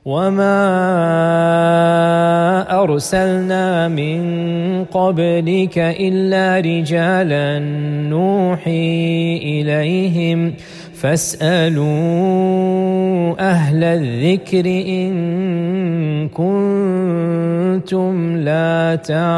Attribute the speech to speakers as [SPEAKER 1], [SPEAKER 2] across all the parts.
[SPEAKER 1] وما أرسلنا من قبلك إلا رجالا نوحي إليهم فاسألوا أهل الذكر إن كنتم لا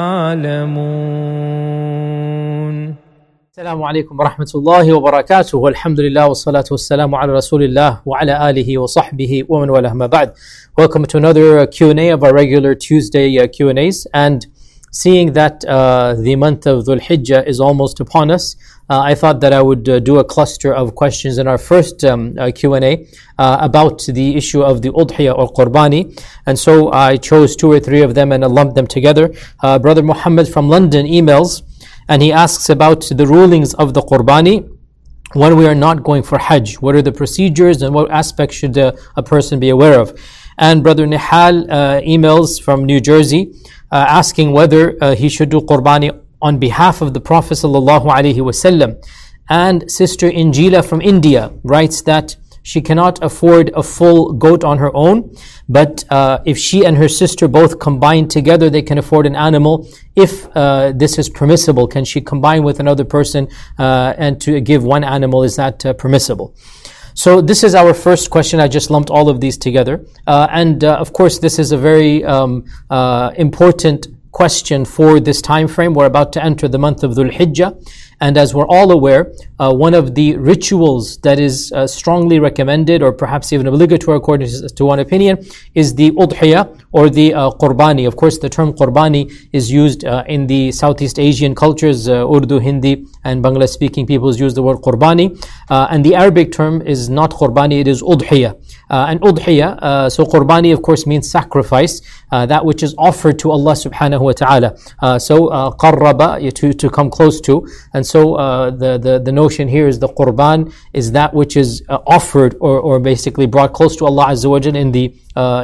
[SPEAKER 1] تعلمون.
[SPEAKER 2] السلام عليكم ورحمة الله وبركاته والحمد لله والصلاة والسلام على رسول الله وعلى آله وصحبه ومن والاه ما بعد. Welcome to another Q&A of our regular Tuesday Q&As, and seeing that the month of Dhul Hijjah is almost upon us, I thought that I would do a cluster of questions in our first Q&A about the issue of the Udhiyah or Qurbani. And so I chose 2 or 3 of them and I lumped them together. Brother Muhammad from London emails, and he asks about the rulings of the Qurbani when we are not going for Hajj. What are the procedures and what aspects should a person be aware of? And Brother Nihal emails from New Jersey asking whether he should do Qurbani on behalf of the Prophet ﷺ. And Sister Injila from India writes that she cannot afford a full goat on her own, but if she and her sister both combine together, they can afford an animal. If this is permissible, can she combine with another person and to give one animal? Is that permissible? So this is our first question. I just lumped all of these together. And of course, this is a very important question for this time frame. We're about to enter the month of Dhul Hijjah. And as we're all aware, one of the rituals that is strongly recommended, or perhaps even obligatory according to one opinion, is the Udhiyah or the Qurbani. Of course, the term Qurbani is used in the Southeast Asian cultures. Urdu, Hindi and Bangla speaking peoples use the word Qurbani. And the Arabic term is not Qurbani, it is Udhiyah. And Udhiyah, so Qurbani of course means sacrifice, that which is offered to Allah subhanahu wa ta'ala. So qarraba, to come close to. And so the notion here is the Qurban is that which is offered or basically brought close to Allah Azza wa Jal in the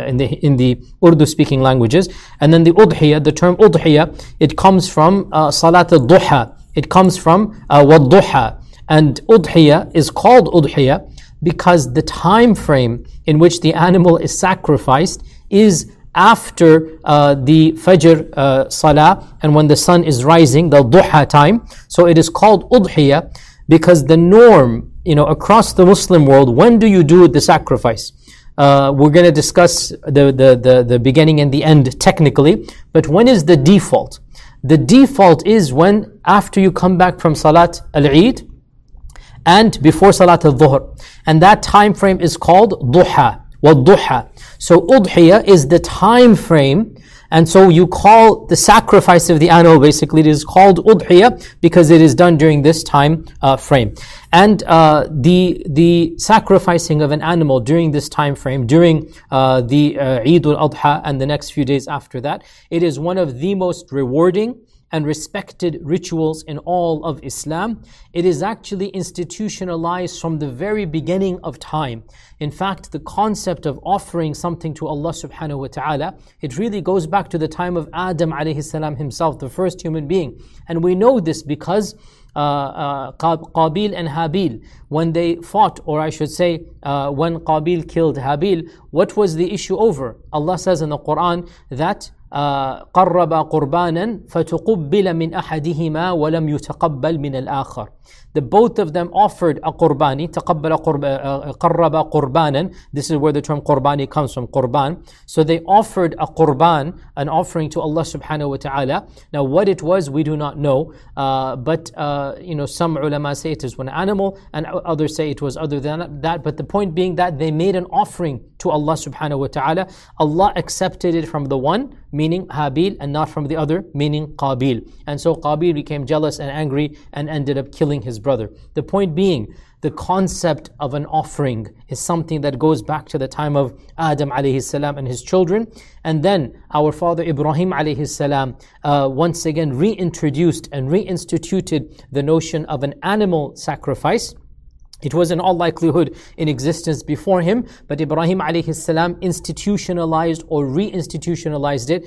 [SPEAKER 2] Urdu speaking languages. And then the Udhiyah, the term Udhiyah, it comes from Salat al-Duha. It comes from Wad-Duha. And Udhiyah is called Udhiyah because the time frame in which the animal is sacrificed is after the Fajr Salah and when the sun is rising, the Duha time. So it is called Udhiyah because the norm, across the Muslim world, when do you do the sacrifice? We're going to discuss the beginning and the end technically, but when is the default? The default is when after you come back from Salat al-Eid and before Salat al-Dhuhr. And that time frame is called Duha. Wad-Duha. So Udhiyah is the time frame, and so you call the sacrifice of the animal, basically it is called Udhiyah because it is done during this time frame. And the sacrificing of an animal during this time frame, during the Eid al-Adha and the next few days after that, it is one of the most rewarding and respected rituals in all of Islam. It is actually institutionalized from the very beginning of time. In fact, the concept of offering something to Allah subhanahu wa ta'ala, it really goes back to the time of Adam alayhi salam himself, the first human being. And we know this because Qabil and Habil, when they fought, or I should say when Qabil killed Habil, what was the issue over? Allah says in the Quran that قرب قربانا فتقبل من أحدهما ولم يتقبل من الآخر. The both of them offered a qurbani, قرب قربانا. This is where the term qurbani comes from, qurban. So they offered a qurban, an offering to Allah subhanahu wa ta'ala. Now what it was, we do not know. But some ulama say it is one animal, and others say it was other than that. But the point being that they made an offering to Allah subhanahu wa ta'ala. Allah accepted it from the one, meaning Habil, and not from the other, meaning Qabil. And so Qabil became jealous and angry and ended up killing his brother. The point being, the concept of an offering is something that goes back to the time of Adam alayhi salam and his children. And then our father Ibrahim alayhi salam once again reintroduced and reinstituted the notion of an animal sacrifice. It was in all likelihood in existence before him, but Ibrahim alayhi salam institutionalized or reinstitutionalized it,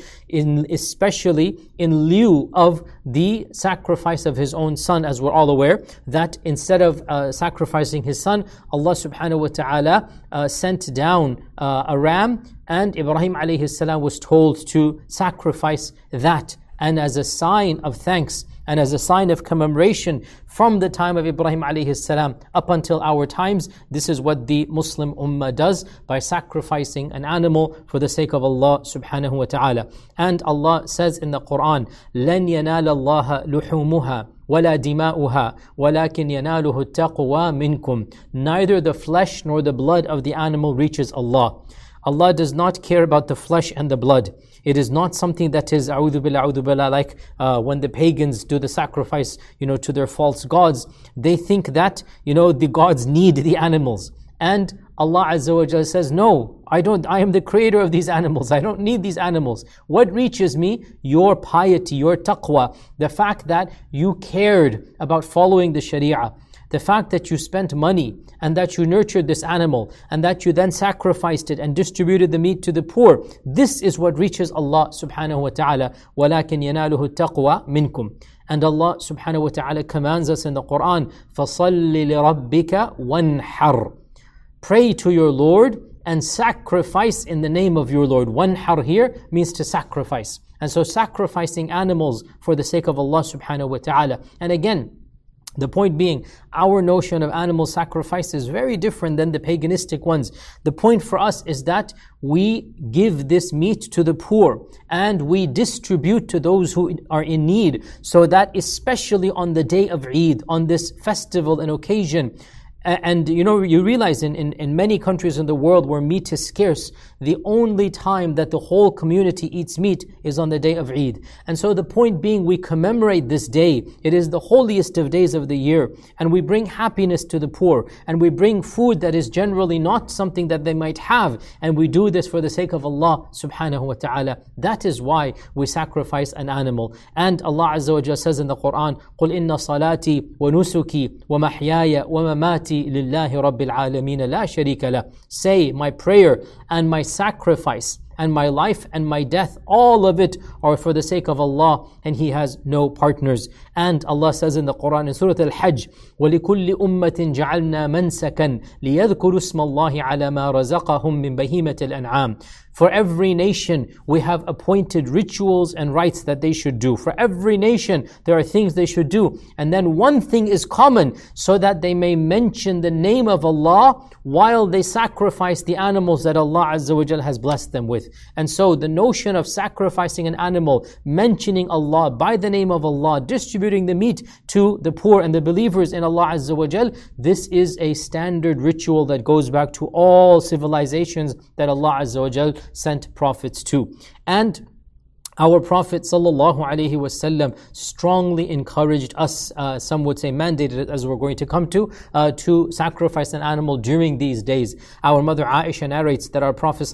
[SPEAKER 2] especially in lieu of the sacrifice of his own son, as we're all aware, that instead of sacrificing his son, Allah subhanahu wa ta'ala sent down a ram, and Ibrahim alayhi salam was told to sacrifice that. And as a sign of thanks and as a sign of commemoration from the time of Ibrahim alayhi salam up until our times, this is what the Muslim Ummah does by sacrificing an animal for the sake of Allah subhanahu wa ta'ala. And Allah says in the Quran, لَن يَنَالَ اللَّهَ لُحُومُهَا وَلَا دِمَاؤُهَا وَلَكِنْ يَنَالُهُ التَّقْوَى مِنْكُمْ. Neither the flesh nor the blood of the animal reaches Allah. Allah does not care about the flesh and the blood. It is not something that is a'udhu billah, like when the pagans do the sacrifice, to their false gods. They think that, the gods need the animals. And Allah Azza wa Jalla says, no, I am the creator of these animals. I don't need these animals. What reaches me? Your piety, your taqwa. The fact that you cared about following the sharia. The fact that you spent money and that you nurtured this animal and that you then sacrificed it and distributed the meat to the poor. This is what reaches Allah subhanahu wa ta'ala. وَلَكِنْ يَنَالُهُ التَّقْوَى مِنْكُمْ. And Allah subhanahu wa ta'ala commands us in the Quran, فَصَلِّ لِرَبِّكَ وَانْحَرْ. Pray to your Lord and sacrifice in the name of your Lord. Wanhar here means to sacrifice. And so sacrificing animals for the sake of Allah subhanahu wa ta'ala. And again, the point being, our notion of animal sacrifice is very different than the paganistic ones. The point for us is that we give this meat to the poor and we distribute to those who are in need, so that especially on the day of Eid, on this festival and occasion, and you realize in many countries in the world where meat is scarce, the only time that the whole community eats meat is on the day of Eid. And so the point being, we commemorate this day. It is the holiest of days of the year. And we bring happiness to the poor. And we bring food that is generally not something that they might have. And we do this for the sake of Allah subhanahu wa ta'ala. That is why we sacrifice an animal. And Allah Azza wa Jalla says in the Quran, قُلْ إِنَّ صَلَاتِي وَنُسُكِي وَمَحْيَايَ وَمَمَاتِي لِلَّهِ رَبِّ الْعَالَمِينَ لَا شَرِيكَ لَهُ. Say, my prayer and my sacrifice and my life and my death, all of it are for the sake of Allah, and He has no partners. And Allah says in the Quran in Surah Al-Hajj, وَلِكُلِّ أُمَّةٍ جَعَلْنَا مَنْسَكًا لِيَذْكُرُوا اسْمَ اللَّهِ عَلَى مَا رَزَقَهُم مِّن بَهِيمَةِ الْأَنْعَامِ. For every nation, we have appointed rituals and rites that they should do. For every nation, there are things they should do. And then one thing is common, so that they may mention the name of Allah while they sacrifice the animals that Allah Azza wa Jal has blessed them with. And so the notion of sacrificing an animal, mentioning Allah by the name of Allah, distributing the meat to the poor and the believers in Allah Azza wa Jal, this is a standard ritual that goes back to all civilizations that Allah Azza wa Jal sent prophets to. And our Prophet ﷺ strongly encouraged us, some would say mandated it, as we're going to come to sacrifice an animal during these days. Our mother Aisha narrates that our Prophet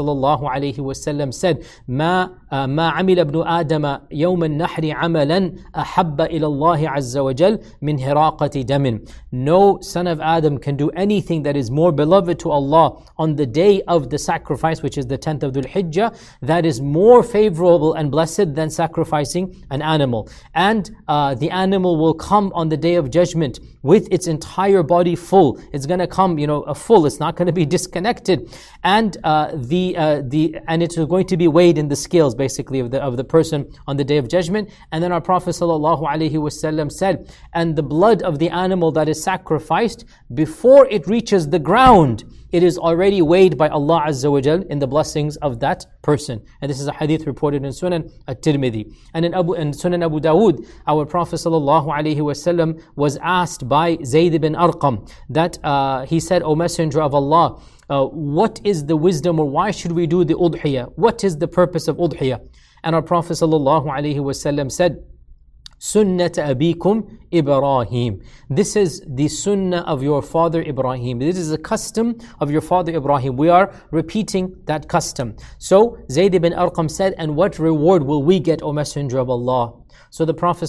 [SPEAKER 2] ﷺ said, ما عمل ابن آدم يوم النحر عملا أحب إلى الله عز وجل من هراقة دم. No son of Adam can do anything that is more beloved to Allah on the day of the sacrifice, which is the 10th of Dhul Hijjah, that is more favorable and blessed than sacrificing an animal. And the animal will come on the day of judgment with its entire body full. It's going to come, full. It's not going to be disconnected, and and it's going to be weighed in the scales, basically, of the person on the day of judgment. And then our Prophet ﷺ said, and the blood of the animal that is sacrificed, before it reaches the ground, it is already weighed by Allah Azza wa Jal in the blessings of that person. And this is a hadith reported in Sunan At-Tirmidhi. And in Sunan Abu Dawood, our Prophet ﷺ was asked by Zayd ibn Arqam that he said, O Messenger of Allah, what is the wisdom, or why should we do the udhiyah? What is the purpose of udhiyah? And our Prophet ﷺ said, Sunnat abikum Ibrahim. This is the sunnah of your father Ibrahim. This is a custom of your father Ibrahim. We are repeating that custom. So Zayd ibn Arqam said, and what reward will we get, O Messenger of Allah? So the Prophet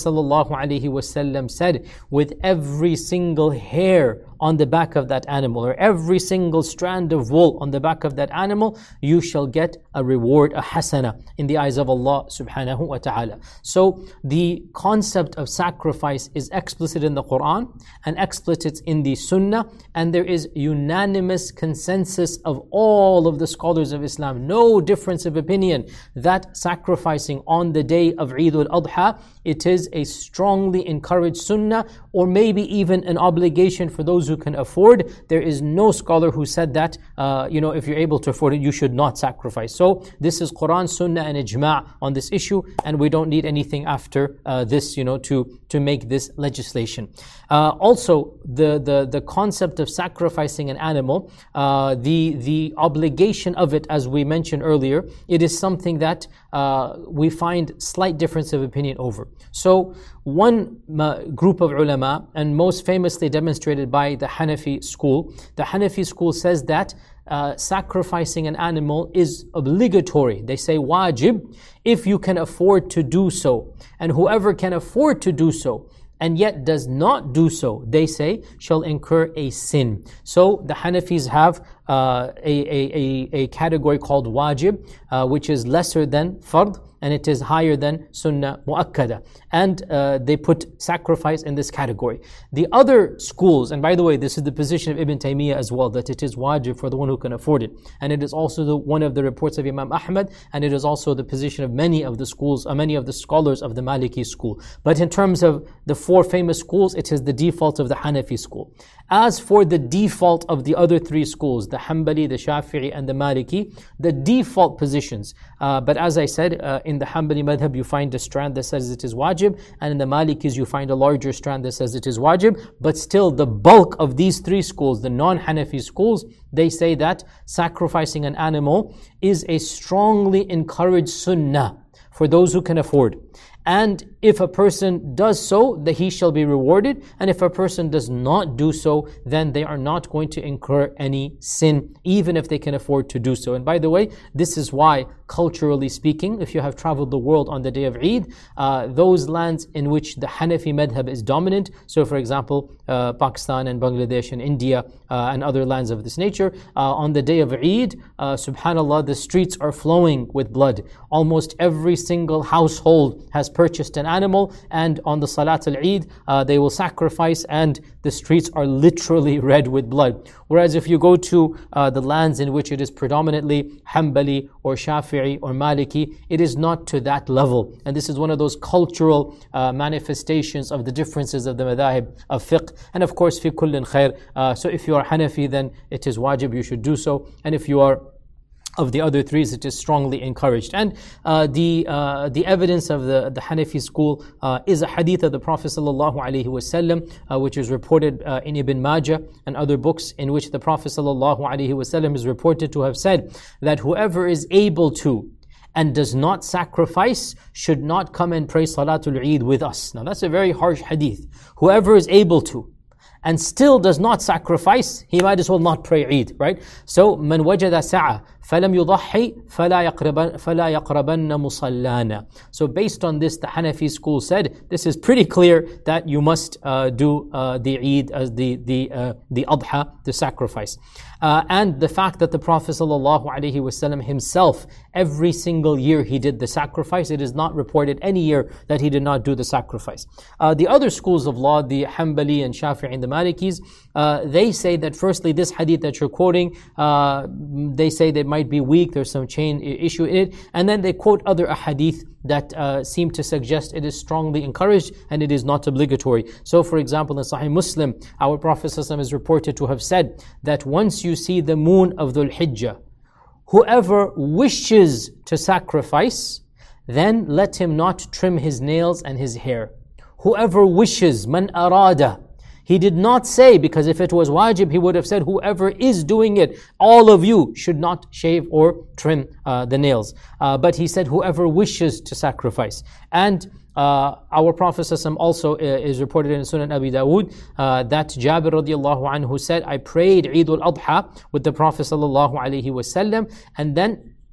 [SPEAKER 2] ﷺ said, with every single hair on the back of that animal, or every single strand of wool on the back of that animal, you shall get a reward, a hasana, in the eyes of Allah subhanahu wa ta'ala. So the concept of sacrifice is explicit in the Quran and explicit in the Sunnah, and there is unanimous consensus of all of the scholars of Islam, no difference of opinion, that sacrificing on the day of Eid al-Adha, it is a strongly encouraged Sunnah, or maybe even an obligation for those who can afford. There is no scholar who said that, if you're able to afford it, you should not sacrifice. So this is Quran, Sunnah and Ijma' on this issue, and we don't need anything after this, to make this legislation. Also, the concept of sacrificing an animal, the obligation of it, as we mentioned earlier, it is something that we find slight difference of opinion over. So one group of ulama, and most famously demonstrated by the Hanafi school, the Hanafi school says that sacrificing an animal is obligatory. They say wajib if you can afford to do so. And whoever can afford to do so and yet does not do so, they say, shall incur a sin. So the Hanafis have a category called wajib, which is lesser than fard, and it is higher than sunnah mu'akkada. And they put sacrifice in this category. The other schools, and by the way, this is the position of Ibn Taymiyyah as well, that it is wajib for the one who can afford it. And it is also one of the reports of Imam Ahmad, and it is also the position of many of the schools, many of the scholars of the Maliki school. But in terms of the four famous schools, it is the default of the Hanafi school. As for the default of the other three schools, the Hanbali, the Shafi'i and the Maliki, the default positions, but as I said, in the Hanbali madhab you find a strand that says it is wajib, and in the Malikis you find a larger strand that says it is wajib, but still the bulk of these three schools, the non-Hanafi schools, they say that sacrificing an animal is a strongly encouraged sunnah for those who can afford. And if a person does so, that he shall be rewarded. And if a person does not do so, then they are not going to incur any sin, even if they can afford to do so. And by the way, this is why, culturally speaking, if you have traveled the world on the day of Eid, those lands in which the Hanafi madhab is dominant, so for example, Pakistan and Bangladesh and India and other lands of this nature, on the day of Eid, subhanallah, the streets are flowing with blood. Almost every single household has purchased an animal, and on the Salat al-Eid, they will sacrifice, and the streets are literally red with blood. Whereas if you go to the lands in which it is predominantly Hanbali or Shafi'i or Maliki, it is not to that level. And this is one of those cultural manifestations of the differences of the madhahib of fiqh. And of course, fi kullin khair. So if you are Hanafi, then it is wajib, you should do so. And if you are of the other threes, it is strongly encouraged. And the evidence of the Hanafi school is a hadith of the Prophet ﷺ, which is reported in Ibn Majah and other books, in which the Prophet ﷺ is reported to have said that whoever is able to and does not sacrifice should not come and pray Salatul Eid with us. Now that's a very harsh hadith. Whoever is able to and still does not sacrifice, he might as well not pray Eid, right? So, من وجد سعة فلم يضحي فلا يقربن مصلانا. So based on this, the Hanafi school said, this is pretty clear that you must do the Eid as the Adha, the sacrifice. And the fact that the Prophet ﷺ himself, every single year he did the sacrifice, it is not reported any year that he did not do the sacrifice. The other schools of law, the Hanbali and Shafi'i and the Malikis, they say that firstly, this hadith that you're quoting, they say they might be weak, there's some chain issue in it, and then they quote other ahadith that seem to suggest it is strongly encouraged and it is not obligatory. So for example, in Sahih Muslim, our Prophet ﷺ is reported to have said that once you see the moon of Dhul Hijjah, whoever wishes to sacrifice, then let him not trim his nails and his hair. Whoever wishes, man arada. He did not say, because if it was wajib, he would have said, whoever is doing it, all of you should not shave or trim the nails. But he said, whoever wishes to sacrifice. And our Prophet ﷺ also is reported in Sunan Abi Dawood that Jabir radiallahu anhu said, I prayed Eid al-Adha with the Prophet sallallahu alaihi wasallam, and then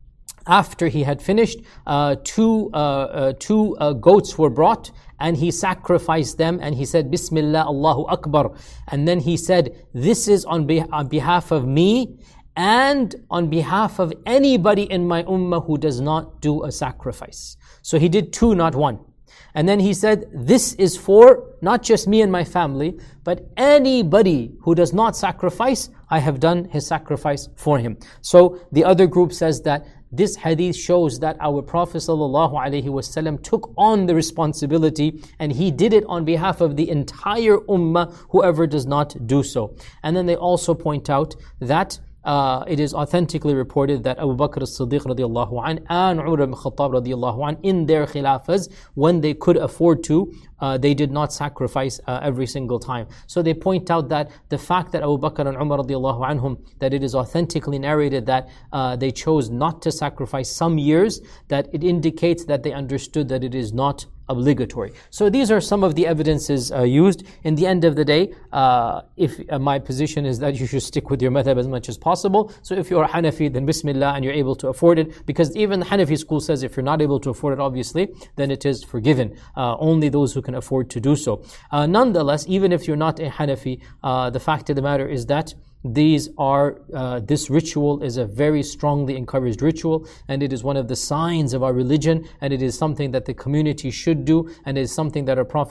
[SPEAKER 2] after he had finished, two goats were brought, and he sacrificed them, and he said, Bismillah, Allahu Akbar. And then he said, this is on behalf of me, and on behalf of anybody in my ummah who does not do a sacrifice. So he did two, not one. And then he said, this is for not just me and my family, but anybody who does not sacrifice, I have done his sacrifice for him. So the other group says that this hadith shows that our Prophet ﷺ took on the responsibility, and he did it on behalf of the entire ummah, whoever does not do so. And then they also point out that it is authentically reported that Abu Bakr as-Siddiq radiallahu anh and Umar ibn Khattab radiallahu anh, in their khilafahs, when they could afford to, they did not sacrifice every single time. So they point out that the fact that Abu Bakr and Umar radiallahu anhum, that it is authentically narrated that they chose not to sacrifice some years, that it indicates that they understood that it is not obligatory. So these are some of the evidences used. In the end of the day, if my position is that you should stick with your madhab as much as possible. So if you're Hanafi, then Bismillah, and you're able to afford it, because even the Hanafi school says if you're not able to afford it, obviously, then it is forgiven. Only those who can afford to do so. Nonetheless, even if you're not a Hanafi, the fact of the matter is that this ritual is a very strongly encouraged ritual, and it is one of the signs of our religion, and it is something that the community should do, and it is something that our Prophet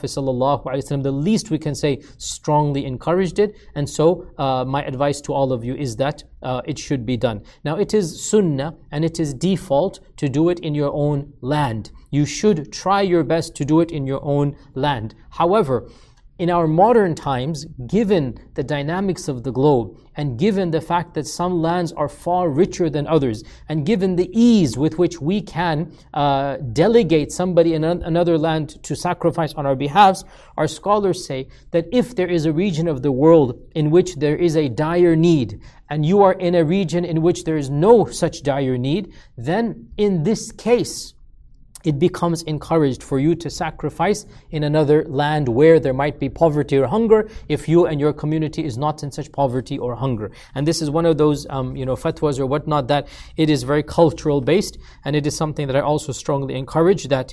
[SPEAKER 2] ﷺ, the least we can say, strongly encouraged it. And so my advice to all of you is that it should be done. Now it is sunnah, and it is default to do it in your own land. You should try your best to do it in your own land. However, in our modern times, given the dynamics of the globe, and given the fact that some lands are far richer than others, and given the ease with which we can delegate somebody in another land to sacrifice on our behalves, our scholars say that if there is a region of the world in which there is a dire need, and you are in a region in which there is no such dire need, then in this case, it becomes encouraged for you to sacrifice in another land where there might be poverty or hunger, if you and your community is not in such poverty or hunger. And this is one of those fatwas or whatnot that it is very cultural based, and it is something that I also strongly encourage, that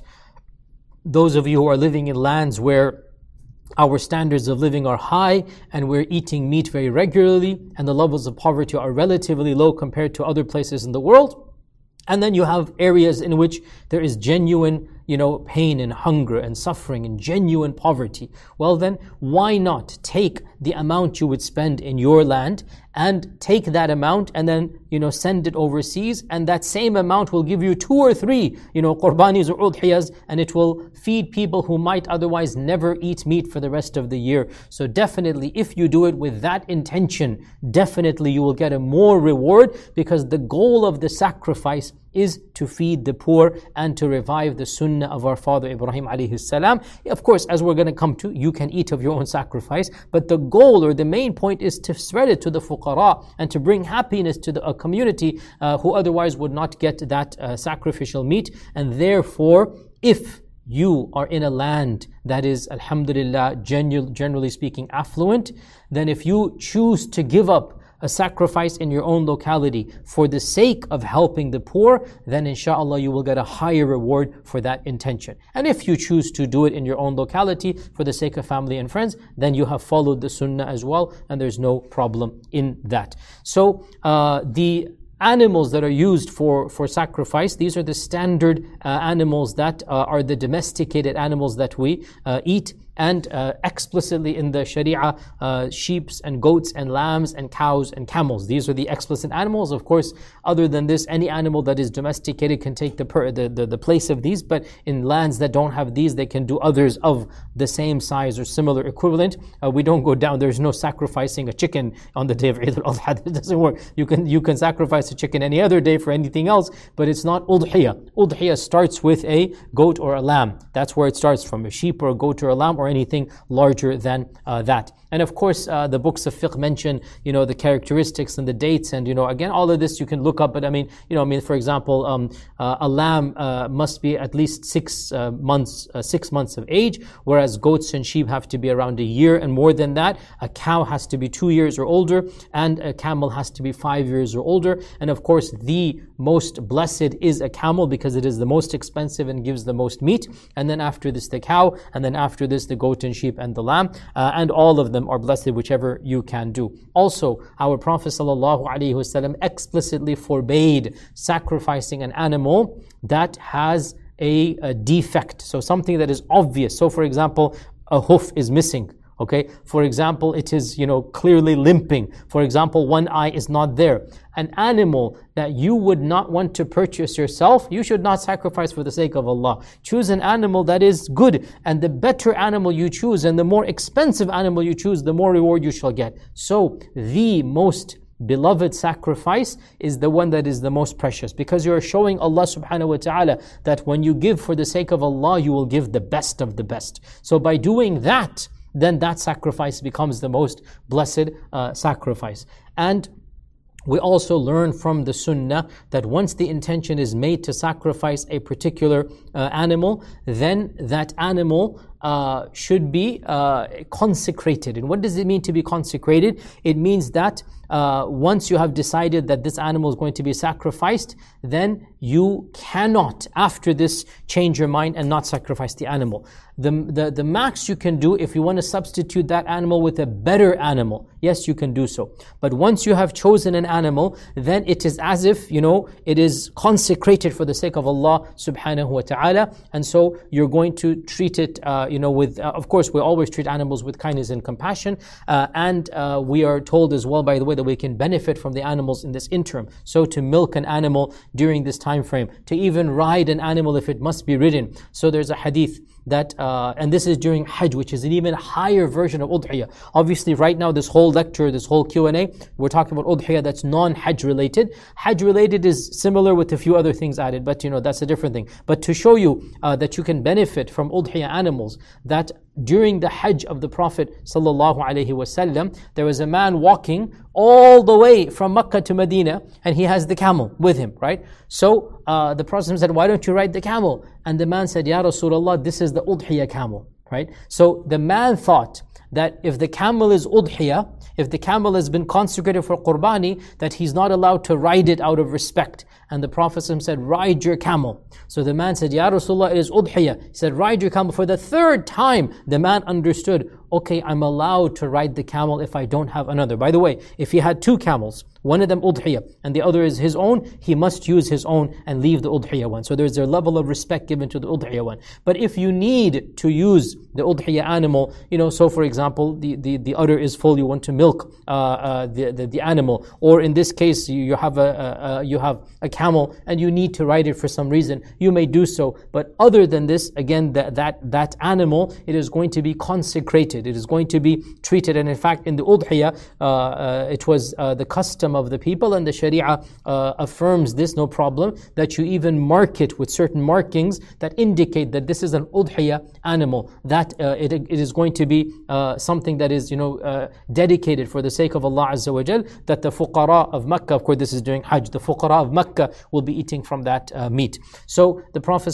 [SPEAKER 2] those of you who are living in lands where our standards of living are high, and we're eating meat very regularly, and the levels of poverty are relatively low compared to other places in the world, and then you have areas in which there is genuine, pain and hunger and suffering and genuine poverty. Well then, why not take the amount you would spend in your land and take that amount and then, send it overseas, and that same amount will give you 2 or 3, qurbanis or udhiyas, and it will feed people who might otherwise never eat meat for the rest of the year. So definitely, if you do it with that intention, definitely you will get a more reward, because the goal of the sacrifice is to feed the poor and to revive the sunnah of our father Ibrahim alayhi salam. Of course, as we're going to come to, you can eat of your own sacrifice, but the goal or the main point is to spread it to the fuqara and to bring happiness to a community who otherwise would not get that sacrificial meat. And therefore, if you are in a land that is, alhamdulillah, generally speaking, affluent, then if you choose to give up a sacrifice in your own locality for the sake of helping the poor, then inshallah you will get a higher reward for that intention. And if you choose to do it in your own locality for the sake of family and friends, then you have followed the sunnah as well, and there's no problem in that. So the animals that are used for sacrifice, these are the standard animals that are the domesticated animals that we eat. And explicitly in the Sharia, sheep and goats and lambs and cows and camels. These are the explicit animals. Of course, other than this, any animal that is domesticated can take the place of these. But in lands that don't have these, they can do others of the same size or similar equivalent. We don't go down. There's no sacrificing a chicken on the day of Eid al-Adha. It doesn't work. You can sacrifice a chicken any other day for anything else, but it's not udhiyah. Udhiyah starts with a goat or a lamb. That's where it starts from, a sheep or a goat or a lamb, or or anything larger than that. And of course, the books of fiqh mention, the characteristics and the dates, and again, all of this you can look up. But for example, a lamb must be at least 6 months of age, whereas goats and sheep have to be around a year and more than that. A cow has to be 2 years or older, and a camel has to be 5 years or older. And of course, the most blessed is a camel because it is the most expensive and gives the most meat. And then after this, the cow, and then after this, the goat and sheep and the lamb, and all of them are blessed, whichever you can do. Also, our Prophet ﷺ explicitly forbade sacrificing an animal that has a defect, so something that is obvious. So for example, a hoof is missing. Okay, for example, it is clearly limping. For example, one eye is not there. An animal that you would not want to purchase yourself, you should not sacrifice for the sake of Allah. Choose an animal that is good, and the better animal you choose and the more expensive animal you choose, the more reward you shall get. So the most beloved sacrifice is the one that is the most precious, because you are showing Allah subhanahu wa ta'ala that when you give for the sake of Allah, you will give the best of the best. So by doing that, then that sacrifice becomes the most blessed sacrifice. And we also learn from the sunnah that once the intention is made to sacrifice a particular animal, then that animal should be consecrated. And what does it mean to be consecrated? It means that once you have decided that this animal is going to be sacrificed, then you cannot, after this, change your mind and not sacrifice the animal. The max you can do, if you want to substitute that animal with a better animal, yes, you can do so. But once you have chosen an animal, then it is as if, it is consecrated for the sake of Allah subhanahu wa ta'ala. And so you're going to treat it, with, of course, we always treat animals with kindness and compassion. And we are told as well, by the way, that we can benefit from the animals in this interim. So to milk an animal during this time frame, to even ride an animal if it must be ridden. So there's a hadith that, and this is during Hajj, which is an even higher version of Udhiyah. Obviously, right now, this whole lecture, this whole Q&A, we're talking about Udhiyah that's non-Hajj related. Hajj related is similar with a few other things added, but that's a different thing. But to show you that you can benefit from Udhiyah animals, that during the Hajj of the Prophet ﷺ, there was a man walking all the way from Mecca to Medina, and he has the camel with him, right? So the Prophet said, why don't you ride the camel? And the man said, Ya Rasulullah, this is the Udhiyah camel, right? So the man thought that if the camel is Udhiyah, if the camel has been consecrated for Qurbani, that he's not allowed to ride it out of respect. And the Prophet said, ride your camel. So the man said, Ya Rasulullah, it is Udhiyah. He said, ride your camel. For the third time, the man understood, okay, I'm allowed to ride the camel if I don't have another. By the way, if he had 2 camels, one of them Udhiyah and the other is his own, he must use his own and leave the Udhiyah one. So there's a level of respect given to the Udhiyah one. But if you need to use the Udhiyah animal, so for example, the udder is full, you want to milk the animal, or in this case, you have a camel and you need to ride it for some reason, you may do so. But other than this, again, that animal, it is going to be consecrated, it is going to be treated. And in fact, in the Udhiyah, it was the custom of the people, and the Sharia affirms this, no problem, that you even mark it with certain markings that indicate that this is an Udhiyah animal, that it is going to be something that is dedicated for the sake of Allah Azza wa Jal, that the fuqara of Mecca, of course this is during Hajj, the fuqara of Mecca will be eating from that meat. So the Prophet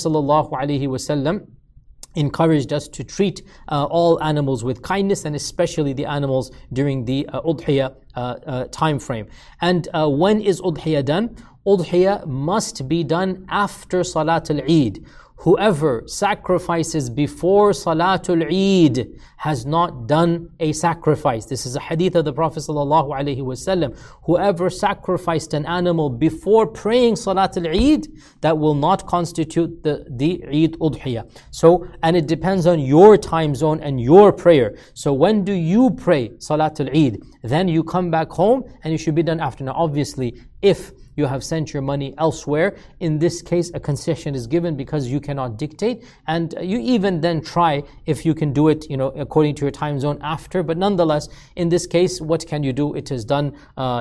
[SPEAKER 2] ﷺ encouraged us to treat all animals with kindness, and especially the animals during the Udhiyah time frame. And when is Udhiyah done? Udhiyah must be done after Salatul Eid. Whoever sacrifices before Salatul Eid has not done a sacrifice. This is a hadith of the Prophet ﷺ. Whoever sacrificed an animal before praying Salatul Eid, that will not constitute the Eid Udhiyah. So, and it depends on your time zone and your prayer. So when do you pray Salatul Eid? Then you come back home and you should be done after. Now obviously, if you have sent your money elsewhere. In this case, a concession is given because you cannot dictate, and you even then try if you can do it, according to your time zone after. But nonetheless, in this case, what can you do? It is done,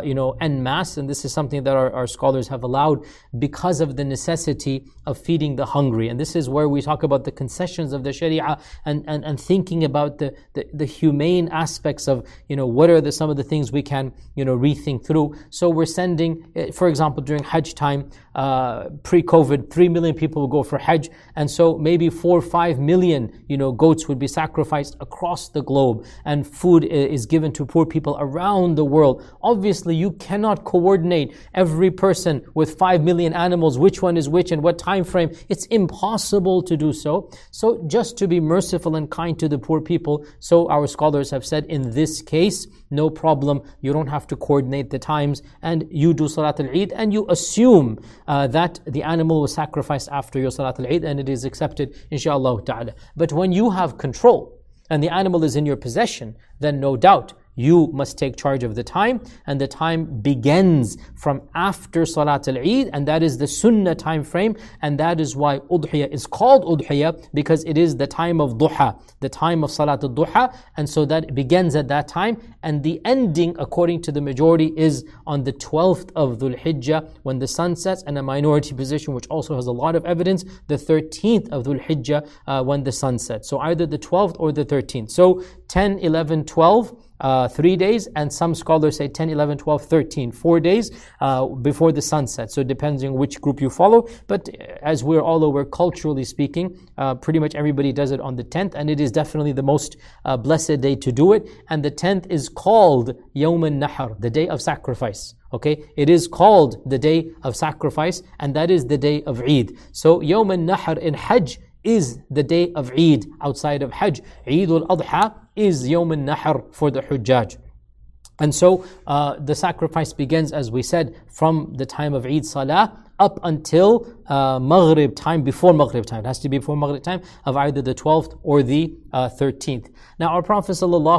[SPEAKER 2] en masse, and this is something that our scholars have allowed because of the necessity of feeding the hungry. And this is where we talk about the concessions of the Sharia and thinking about the humane aspects of, what are some of the things we can, rethink through. So we're sending, for example, during Hajj time, pre-COVID, 3 million people will go for Hajj, and so maybe 4 or 5 million, goats would be sacrificed across the globe, and food is given to poor people around the world. Obviously, you cannot coordinate every person with 5 million animals, which one is which and what time frame. It's impossible to do so. So just to be merciful and kind to the poor people, so our scholars have said, in this case, no problem. You don't have to coordinate the times, and you do Salat al-Eid, and you assume that the animal was sacrificed after your Salat al-Eid, and it is accepted, inshaAllah ta'ala. But when you have control, and the animal is in your possession, then no doubt, you must take charge of the time, and the time begins from after Salat al-Eid, and that is the Sunnah time frame, and that is why Udhiyah is called Udhiyah, because it is the time of Duha, the time of Salat al-Duha, and so that begins at that time, and the ending, according to the majority, is on the 12th of Dhul Hijjah, when the sun sets, and a minority position, which also has a lot of evidence, the 13th of Dhul Hijjah, when the sun sets. So either the 12th or the 13th. So 10, 11, 12, 3 days, and some scholars say 10, 11, 12, 13, 4 days before the sunset. So it depends on which group you follow. But as we're all aware, culturally speaking, pretty much everybody does it on the 10th, and it is definitely the most blessed day to do it. And the 10th is called Yawm al-Nahr, the day of sacrifice. Okay, it is called the day of sacrifice, and that is the day of Eid. So Yawm al-Nahr in Hajj is the day of Eid outside of Hajj. Eid al-Adha is Yawm al-Nahr for the Hujjaj. And so the sacrifice begins, as we said, from the time of Eid Salah up until Maghrib time, before Maghrib time. It has to be before Maghrib time of either the 12th or the 13th. Now our Prophet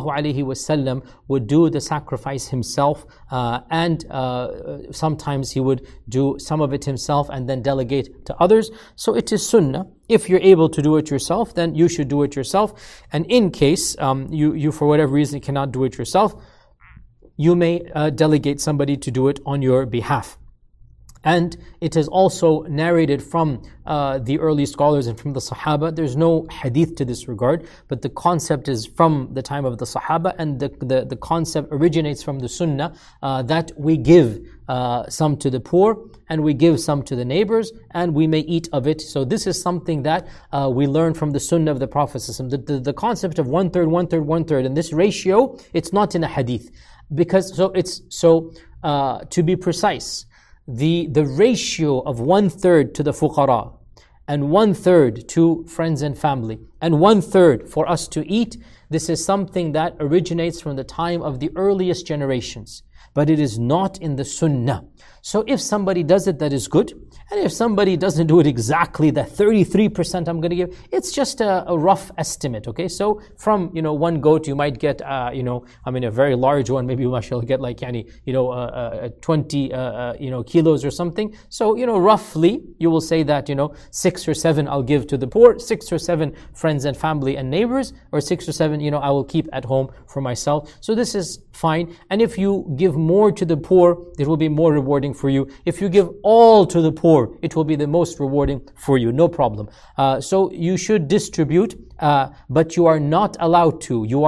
[SPEAKER 2] ﷺ would do the sacrifice himself, and sometimes he would do some of it himself and then delegate to others. So it is sunnah. If you're able to do it yourself, then you should do it yourself. And in case you for whatever reason cannot do it yourself, you may delegate somebody to do it on your behalf. And it is also narrated from the early scholars and from the Sahaba. There's no hadith to this regard, but the concept is from the time of the Sahaba, and the concept originates from the Sunnah, that we give some to the poor, and we give some to the neighbors, and we may eat of it. So this is something that we learn from the Sunnah of the Prophet. The concept of 1/3, 1/3, 1/3, and this ratio, it's not in a hadith. Because, to be precise, the ratio of 1/3 to the fuqara, and 1/3 to friends and family, and 1/3 for us to eat, this is something that originates from the time of the earliest generations. But it is not in the Sunnah. So if somebody does it, that is good. And if somebody doesn't do it exactly, that 33% I'm going to give, it's just a rough estimate, okay? So from, one goat, you might get, a very large one, maybe you shall get like, 20, kilos or something. So, roughly, you will say that, 6 or 7 I'll give to the poor, 6 or 7 friends and family and neighbors, or 6 or 7, I will keep at home for myself. So this is fine. And if you give more to the poor, it will be more rewarding for you. If you give all to the poor, it will be the most rewarding for you, no problem. So you should distribute, but you are not allowed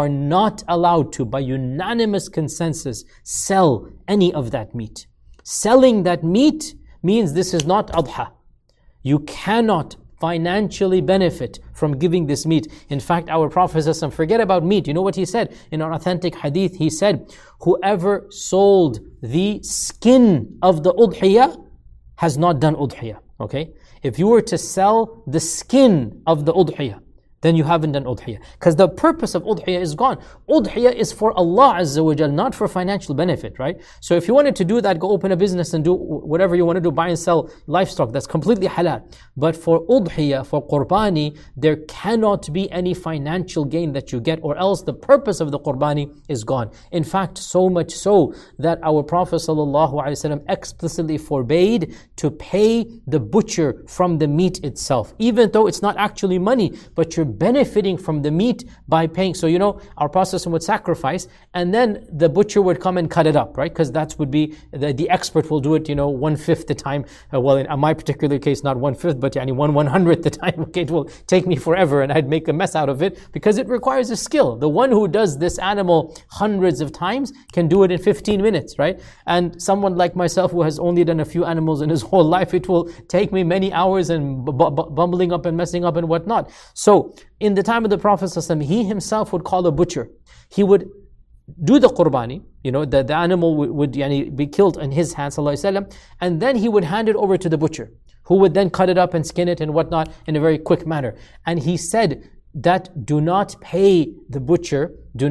[SPEAKER 2] to, by unanimous consensus, sell any of that meat. Selling that meat means this is not adha. You cannot financially benefit from giving this meat. In fact, our Prophet ﷺ, forget about meat. You know what he said? In an authentic hadith, he said, whoever sold the skin of the udhiyah has not done udhiyah. Okay? If you were to sell the skin of the udhiyah, then you haven't done udhiyah. Because the purpose of udhiyah is gone. Udhiyah is for Allah Azza wa Jal, not for financial benefit, right? So if you wanted to do that, go open a business and do whatever you want to do, buy and sell livestock, that's completely halal. But for udhiyah, for qurbani, there cannot be any financial gain that you get, or else the purpose of the qurbani is gone. In fact, so much so that our Prophet ﷺ explicitly forbade to pay the butcher from the meat itself, even though it's not actually money, but you're benefiting from the meat by paying. So our Prophet would sacrifice, and then the butcher would come and cut it up, right? Because that would be, the expert will do it, 1/5 the time. Well, in my particular case, not 1/5, but 1/100th the time. Okay, it will take me forever and I'd make a mess out of it, because it requires a skill. The one who does this animal hundreds of times can do it in 15 minutes, right? And someone like myself who has only done a few animals in his whole life, it will take me many hours and bumbling up and messing up and whatnot. So, in the time of the Prophet ﷺ, he himself would call a butcher. He would do the qurbani, the animal would be killed in his hands, and then he would hand it over to the butcher, who would then cut it up and skin it and whatnot in a very quick manner. And he said that do not pay the butcher,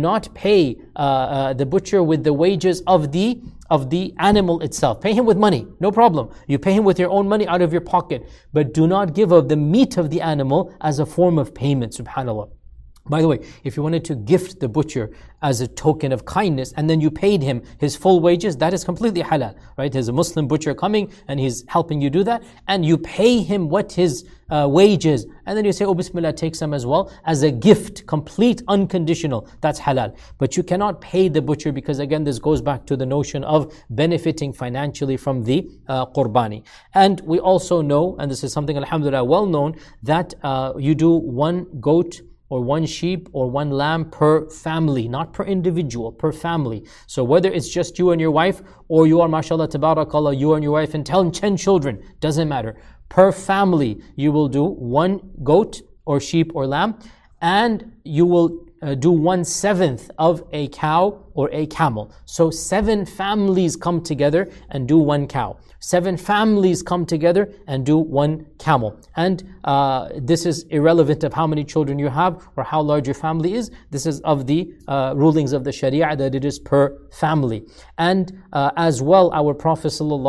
[SPEAKER 2] the butcher with the wages of the animal itself. Pay him with money, no problem. You pay him with your own money out of your pocket, but do not give of the meat of the animal as a form of payment, subhanAllah. By the way, if you wanted to gift the butcher as a token of kindness and then you paid him his full wages, that is completely halal, right? There's a Muslim butcher coming and he's helping you do that, and you pay him what his wages, and then you say, oh Bismillah, take some as well, as a gift, complete, unconditional, that's halal. But you cannot pay the butcher, because again, this goes back to the notion of benefiting financially from the qurbani. And we also know, and this is something alhamdulillah well known, that you do one goat or one sheep or one lamb per family, not per individual, per family. So whether it's just you and your wife, or you are, mashallah, tabarakallah, you and your wife and 10 children, doesn't matter. Per family, you will do one goat or sheep or lamb, and you will do 1/7 of a cow or a camel. So 7 families come together and do one cow. 7 families come together and do one camel. And this is irrelevant of how many children you have or how large your family is. This is of the rulings of the Sharia, that it is per family. And as well, our Prophet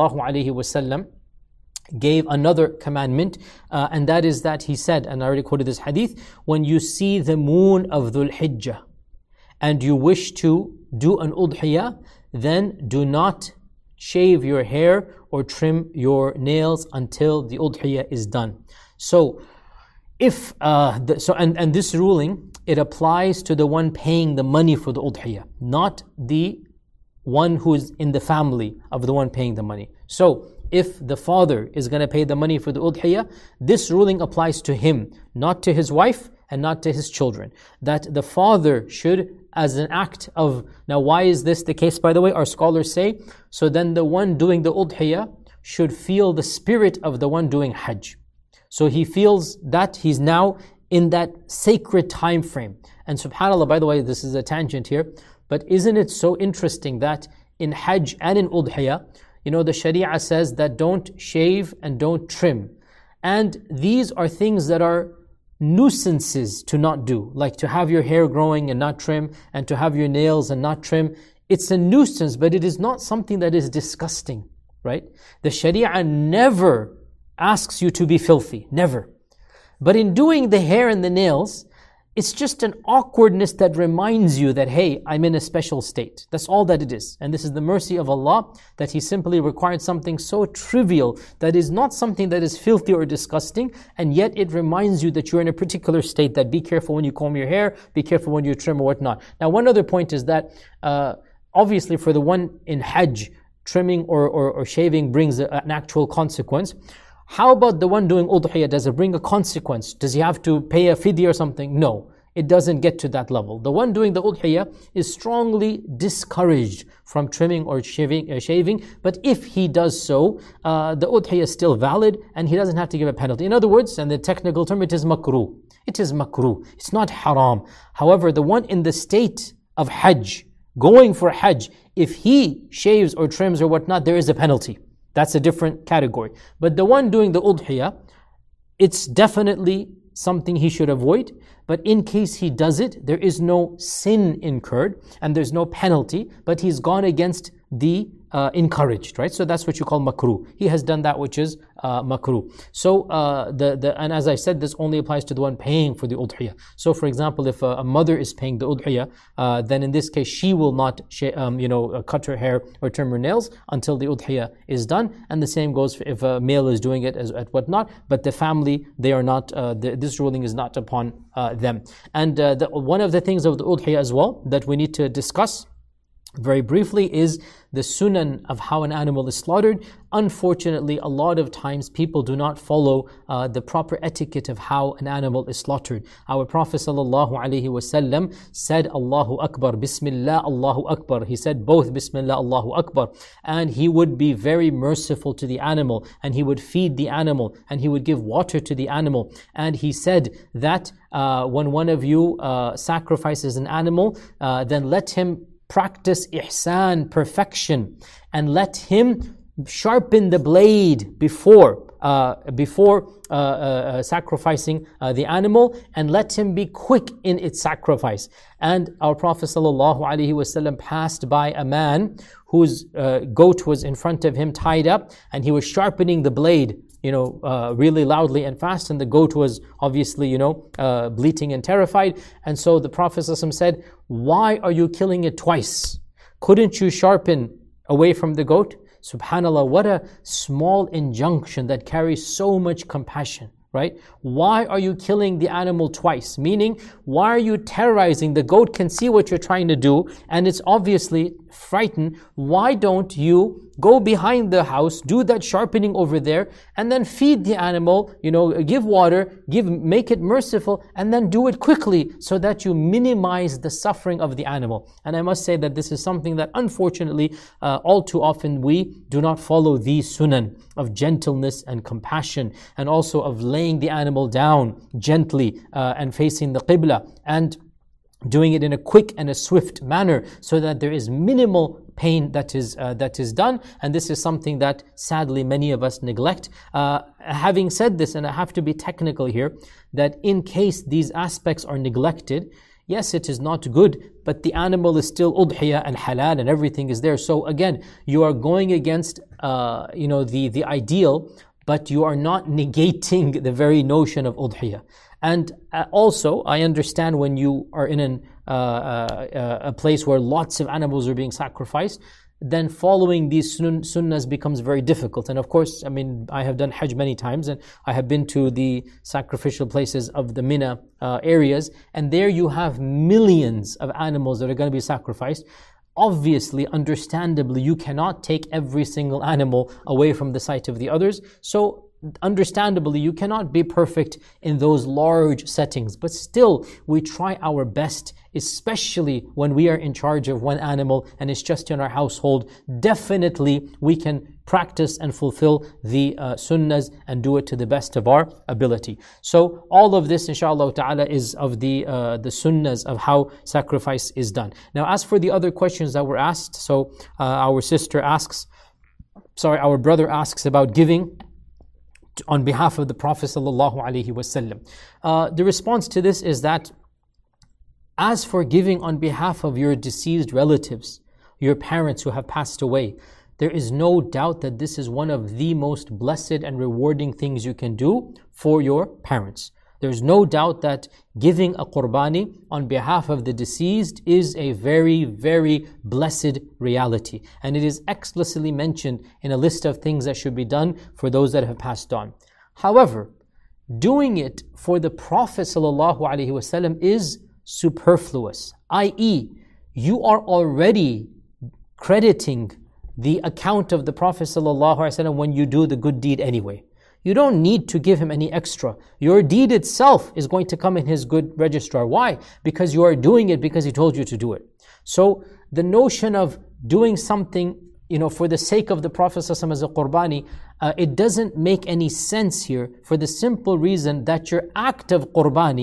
[SPEAKER 2] ﷺ gave another commandment, and that is that he said, and I already quoted this hadith, when you see the moon of Dhul Hijjah and you wish to do an udhiyah, then do not shave your hair or trim your nails until the udhiyah is done. So, if and this ruling, it applies to the one paying the money for the udhiyah, not the one who is in the family of the one paying the money. So, if the father is going to pay the money for the udhiyah, this ruling applies to him, not to his wife and not to his children. That the father should, as an act of, now why is this the case, by the way? Our scholars say, so then the one doing the udhiyah should feel the spirit of the one doing hajj. So he feels that he's now in that sacred time frame. And subhanAllah, by the way, this is a tangent here, but isn't it so interesting that in hajj and in udhiyah, the Sharia says that don't shave and don't trim. And these are things that are nuisances to not do, like to have your hair growing and not trim, and to have your nails and not trim. It's a nuisance, but it is not something that is disgusting, right? The Sharia never asks you to be filthy, never. But in doing the hair and the nails, it's just an awkwardness that reminds you that, hey, I'm in a special state. That's all that it is. And this is the mercy of Allah, that He simply required something so trivial that is not something that is filthy or disgusting, and yet it reminds you that you're in a particular state, that be careful when you comb your hair, be careful when you trim or whatnot. Now, one other point is that obviously for the one in Hajj, trimming or shaving brings an actual consequence. How about the one doing udhiyah? Does it bring a consequence? Does he have to pay a fidya or something? No, it doesn't get to that level. The one doing the udhiyah is strongly discouraged from trimming or shaving, but if he does so, the udhiyah is still valid and he doesn't have to give a penalty. In other words, and the technical term, it is makruh. It is makruh. It's not haram. However, the one in the state of hajj, going for hajj, if he shaves or trims or whatnot, there is a penalty. That's a different category. But the one doing the udhiyah, it's definitely something he should avoid. But in case he does it, there is no sin incurred and there's no penalty, but he's gone against the encouraged, right? So that's what you call makruh. He has done that which is makruh. So and as I said, this only applies to the one paying for the udhiyah. So for example, if a mother is paying the udhiyah, then in this case she will not cut her hair or trim her nails until the udhiyah is done. And the same goes if a male is doing it at whatnot. But the family, they are not. This ruling is not upon them. And one of the things of the udhiyah as well that we need to discuss very briefly is the sunan of how an animal is slaughtered. Unfortunately, a lot of times people do not follow the proper etiquette of how an animal is slaughtered. Our Prophet ﷺ said, Allahu Akbar, Bismillah, Allahu Akbar. He said both Bismillah, Allahu Akbar. And he would be very merciful to the animal, and he would feed the animal, and he would give water to the animal. And he said that when one of you sacrifices an animal, then let him practice ihsan, perfection, and let him sharpen the blade before sacrificing the animal, and let him be quick in its sacrifice. And our Prophet ﷺ passed by a man whose goat was in front of him tied up, and he was sharpening the blade really loudly and fast, and the goat was obviously, bleating and terrified. And so the Prophet ﷺ said, why are you killing it twice? Couldn't you sharpen away from the goat? Subhanallah, what a small injunction that carries so much compassion, right? Why are you killing the animal twice? Meaning, why are you terrorizing? The goat can see what you're trying to do, and it's obviously frightened. Why don't you go behind the house, do that sharpening over there, and then feed the animal, give water, make it merciful, and then do it quickly so that you minimize the suffering of the animal. And I must say that this is something that unfortunately all too often we do not follow the sunan of gentleness and compassion, and also of laying the animal down gently and facing the qibla, and doing it in a quick and a swift manner so that there is minimal pain that is done. And this is something that sadly many of us neglect. Having said this, and I have to be technical here, that in case these aspects are neglected, yes, it is not good, but the animal is still udhiyah and halal and everything is there. So again, you are going against the ideal, but you are not negating the very notion of udhiyah. And also, I understand when you are in a place where lots of animals are being sacrificed, then following these sunnahs becomes very difficult. And of course, I have done Hajj many times, and I have been to the sacrificial places of the Mina areas, and there you have millions of animals that are going to be sacrificed. Obviously, understandably, you cannot take every single animal away from the sight of the others. So understandably, you cannot be perfect in those large settings, but still we try our best, especially when we are in charge of one animal and it's just in our household. Definitely we can practice and fulfill the sunnahs and do it to the best of our ability. So all of this, inshallah ta'ala, is of the sunnahs of how sacrifice is done. Now, as for the other questions that were asked, so our brother asks about giving on behalf of the Prophet ﷺ. The response to this is that as for giving on behalf of your deceased relatives, your parents who have passed away, there is no doubt that this is one of the most blessed and rewarding things you can do for your parents. There's no doubt that giving a qurbani on behalf of the deceased is a very, very blessed reality. And it is explicitly mentioned in a list of things that should be done for those that have passed on. However, doing it for the Prophet ﷺ is superfluous, i.e., you are already crediting the account of the Prophet ﷺ when you do the good deed anyway. You don't need to give him any extra. Your deed itself is going to come in his good registrar. Why? Because you are doing it because he told you to do it. So the notion of doing something, for the sake of the Prophet ﷺ as a qurbani, it doesn't make any sense here, for the simple reason that your act of qurbani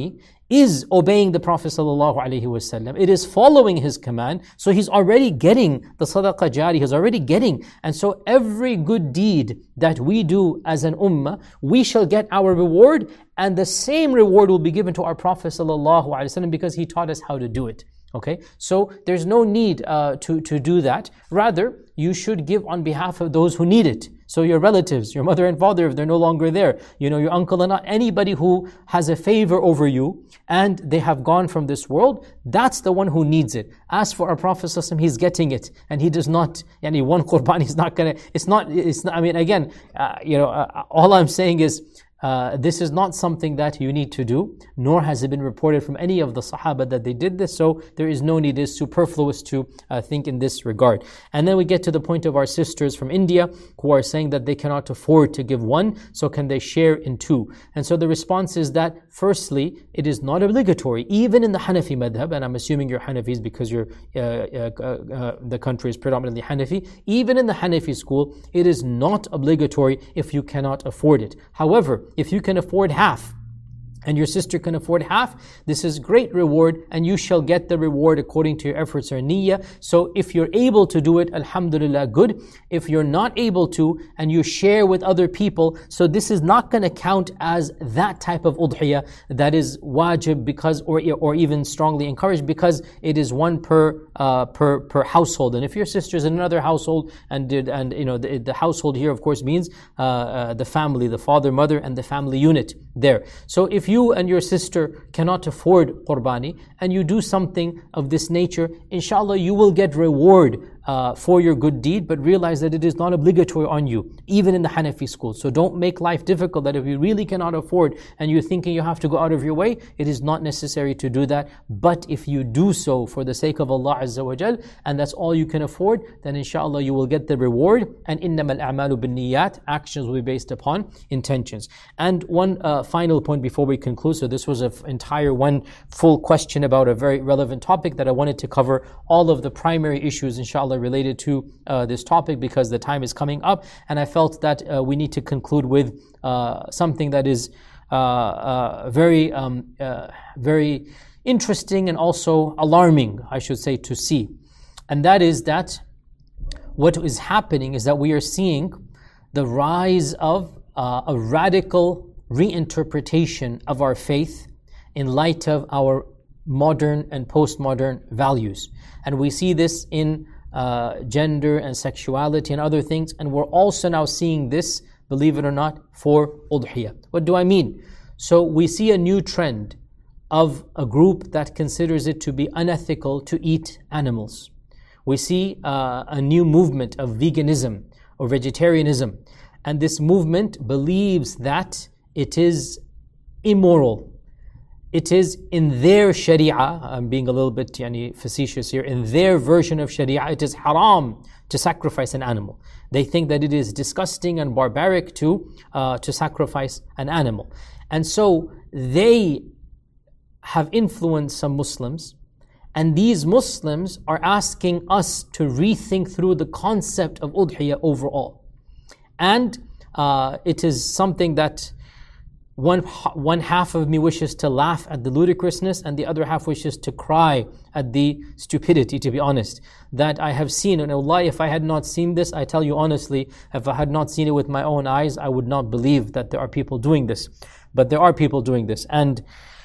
[SPEAKER 2] is obeying the Prophet ﷺ. It is following his command. So he's already getting the sadaqah jari, he's already getting. And so every good deed that we do as an ummah, we shall get our reward, and the same reward will be given to our Prophet ﷺ because he taught us how to do it. Okay, so there's no need to do that. Rather, you should give on behalf of those who need it. So your relatives, your mother and father, if they're no longer there, your uncle and aunt, anybody who has a favor over you and they have gone from this world, that's the one who needs it. As for our Prophet ﷺ, he's getting it, and he does not, one qurban, he's not gonna, it's not, I mean, again, all I'm saying is, this is not something that you need to do, nor has it been reported from any of the Sahaba that they did this, so there is no need, it is superfluous to think in this regard. And then we get to the point of our sisters from India who are saying that they cannot afford to give one, so can they share in two? And so the response is that, firstly, it is not obligatory, even in the Hanafi madhab, and I'm assuming you're Hanafis because the country is predominantly Hanafi, even in the Hanafi school, it is not obligatory if you cannot afford it. However, if you can afford half, and your sister can afford half, this is great reward, and you shall get the reward according to your efforts or niyyah. So if you're able to do it, alhamdulillah, good. If you're not able to, and you share with other people, so this is not going to count as that type of udhiyah that is wajib because, or even strongly encouraged, because it is one per household. And if your sister is in another household, the household here of course means the family, the father, mother, and the family unit there. So if you and your sister cannot afford qurbani, and you do something of this nature, inshallah you will get reward for your good deed, but realize that it is not obligatory on you, even in the Hanafi school. So don't make life difficult, that if you really cannot afford and you're thinking you have to go out of your way, it is not necessary to do that. But if you do so for the sake of Allah Azza wa Jal, and that's all you can afford, then inshallah you will get the reward. And إِنَّمَا الْأَعْمَالُ بِالنِّيَّاتِ, actions will be based upon intentions. And one final point before we conclude, so this was an entire one full question about a very relevant topic that I wanted to cover all of the primary issues inshallah related to this topic, because the time is coming up, and I felt that we need to conclude with something that is very interesting and also alarming, I should say, to see. And that is that what is happening is that we are seeing the rise of a radical reinterpretation of our faith in light of our modern and postmodern values. And we see this in gender and sexuality and other things, and we're also now seeing this, believe it or not, for udhiyah. What do I mean? So we see a new trend of a group that considers it to be unethical to eat animals. We see a new movement of veganism or vegetarianism, and this movement believes that it is immoral. It is in their sharia, I'm being a little bit facetious here, in their version of sharia, it is haram to sacrifice an animal. They think that it is disgusting and barbaric to sacrifice an animal. And so they have influenced some Muslims, and these Muslims are asking us to rethink through the concept of udhiyah overall. And it is something that one half of me wishes to laugh at the ludicrousness, and the other half wishes to cry at the stupidity, to be honest, that I have seen. And Allah, if I had not seen this, I tell you honestly, if I had not seen it with my own eyes, I would not believe that there are people doing this. But there are people doing this, and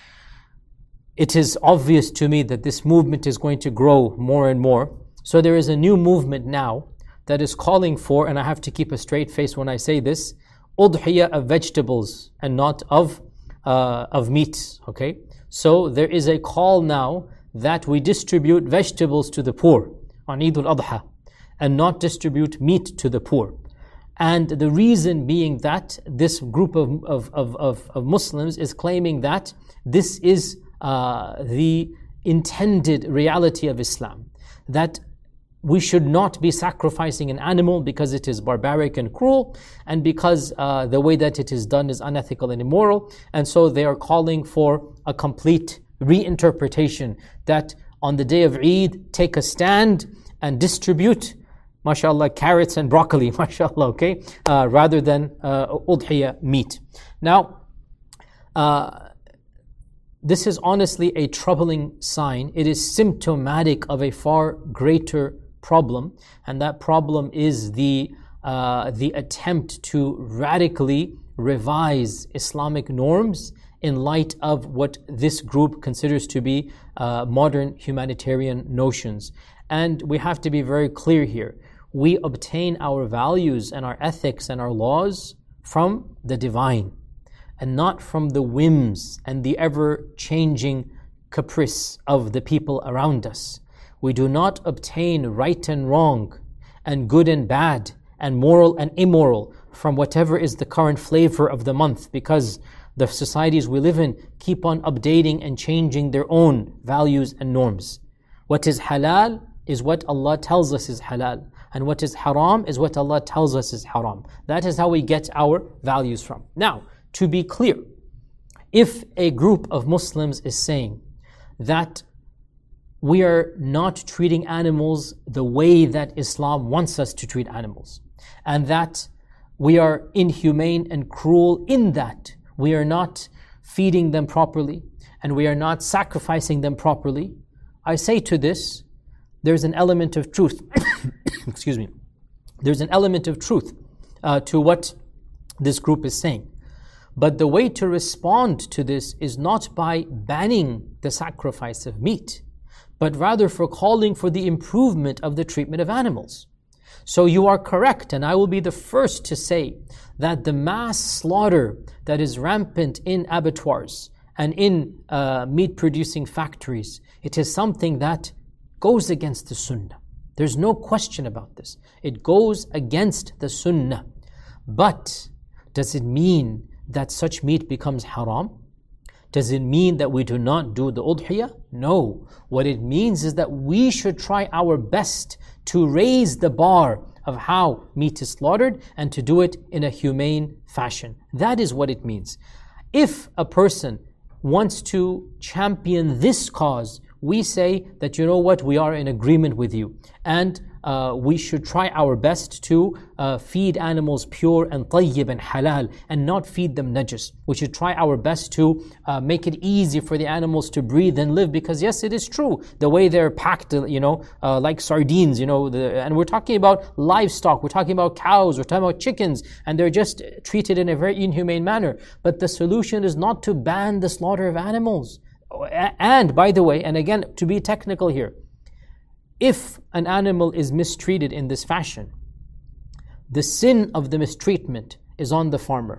[SPEAKER 2] it is obvious to me that this movement is going to grow more and more. So there is a new movement now that is calling for, and I have to keep a straight face when I say this, udhiyah of vegetables and not of meat. Okay, so there is a call now that we distribute vegetables to the poor on Eid al-Adha and not distribute meat to the poor. And the reason being that this group of Muslims is claiming that this is the intended reality of Islam, that we should not be sacrificing an animal because it is barbaric and cruel, and because the way that it is done is unethical and immoral. And so they are calling for a complete reinterpretation, that on the day of Eid, take a stand and distribute, mashallah, carrots and broccoli, mashallah, okay, rather than udhiyah meat. Now, this is honestly a troubling sign. It is symptomatic of a far greater problem, and that problem is the attempt to radically revise Islamic norms in light of what this group considers to be modern humanitarian notions. And we have to be very clear here. We obtain our values and our ethics and our laws from the divine, and not from the whims and the ever-changing caprice of the people around us. We do not obtain right and wrong and good and bad and moral and immoral from whatever is the current flavor of the month, because the societies we live in keep on updating and changing their own values and norms. What is halal is what Allah tells us is halal, and what is haram is what Allah tells us is haram. That is how we get our values from. Now, to be clear, if a group of Muslims is saying that we are not treating animals the way that Islam wants us to treat animals, and that we are inhumane and cruel in that we are not feeding them properly and we are not sacrificing them properly, I say to this, there's an element of truth. Excuse me. There's an element of truth to what this group is saying. But the way to respond to this is not by banning the sacrifice of meat, but rather for calling for the improvement of the treatment of animals. So you are correct, and I will be the first to say that the mass slaughter that is rampant in abattoirs and in meat-producing factories, it is something that goes against the sunnah. There's no question about this. It goes against the sunnah. But does it mean that such meat becomes haram? Does it mean that we do not do the udhiyah? No. What it means is that we should try our best to raise the bar of how meat is slaughtered and to do it in a humane fashion. That is what it means. If a person wants to champion this cause, we say that, you know what, we are in agreement with you, and we should try our best to feed animals pure and tayyib and halal, and not feed them najis. We should try our best to make it easy for the animals to breathe and live, because yes, it is true, the way they're packed, like sardines, and we're talking about livestock, we're talking about cows, we're talking about chickens, and they're just treated in a very inhumane manner. But the solution is not to ban the slaughter of animals. And by the way, and again, to be technical here, if an animal is mistreated in this fashion, the sin of the mistreatment is on the farmer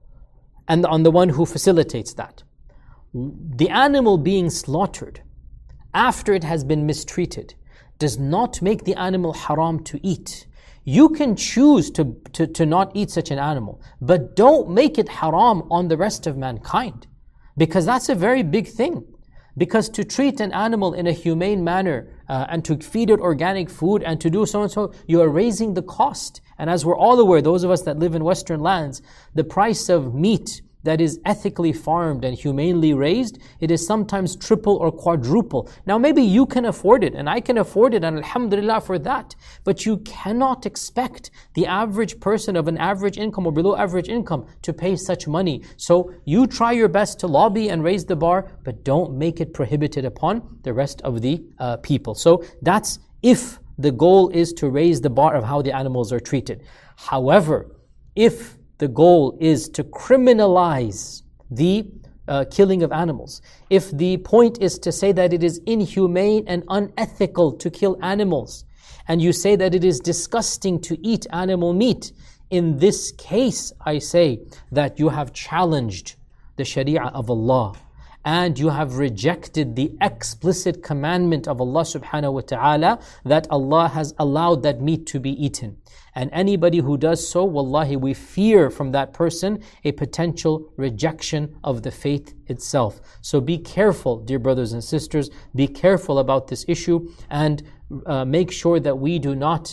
[SPEAKER 2] and on the one who facilitates that. The animal being slaughtered after it has been mistreated does not make the animal haram to eat. You can choose to not eat such an animal, but don't make it haram on the rest of mankind. Because that's a very big thing. Because to treat an animal in a humane manner and to feed it organic food and to do so and so, you are raising the cost. And as we're all aware, those of us that live in Western lands, the price of meat that is ethically farmed and humanely raised, it is sometimes triple or quadruple. Now maybe you can afford it and I can afford it, and alhamdulillah for that. But you cannot expect the average person of an average income or below average income to pay such money. So you try your best to lobby and raise the bar, but don't make it prohibited upon the rest of the people. So that's if the goal is to raise the bar of how the animals are treated. However, if the goal is to criminalize the killing of animals, if the point is to say that it is inhumane and unethical to kill animals, and you say that it is disgusting to eat animal meat, in this case I say that you have challenged the Sharia of Allah, and you have rejected the explicit commandment of Allah subhanahu wa ta'ala that Allah has allowed that meat to be eaten. And anybody who does so, wallahi, we fear from that person a potential rejection of the faith itself. So be careful, dear brothers and sisters, be careful about this issue, and make sure that we do not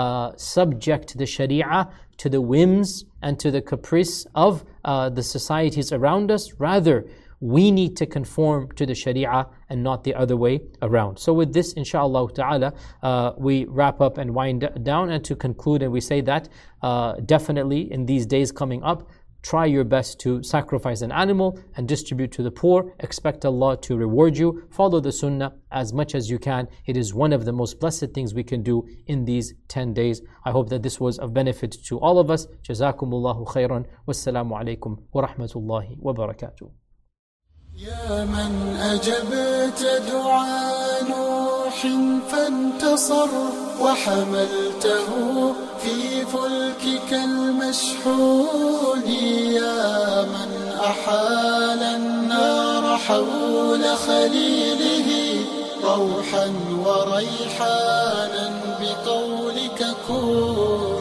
[SPEAKER 2] subject the Sharia to the whims and to the caprice of the societies around us. Rather, we need to conform to the Sharia and not the other way around. So with this, inshaAllah ta'ala, we wrap up and wind down, and to conclude, and we say that definitely in these days coming up, try your best to sacrifice an animal and distribute to the poor. Expect Allah to reward you. Follow the sunnah as much as you can. It is one of the most blessed things we can do in these 10 days. I hope that this was of benefit to all of us. Jazakumullahu khairan. Wassalamu alaikum wa rahmatullahi wa barakatuh.
[SPEAKER 3] يا من أجبت دعاء نوح فانتصر وحملته في فلكك المشحون يا من أحال النار حول خليله روحا وريحانا بقولك كن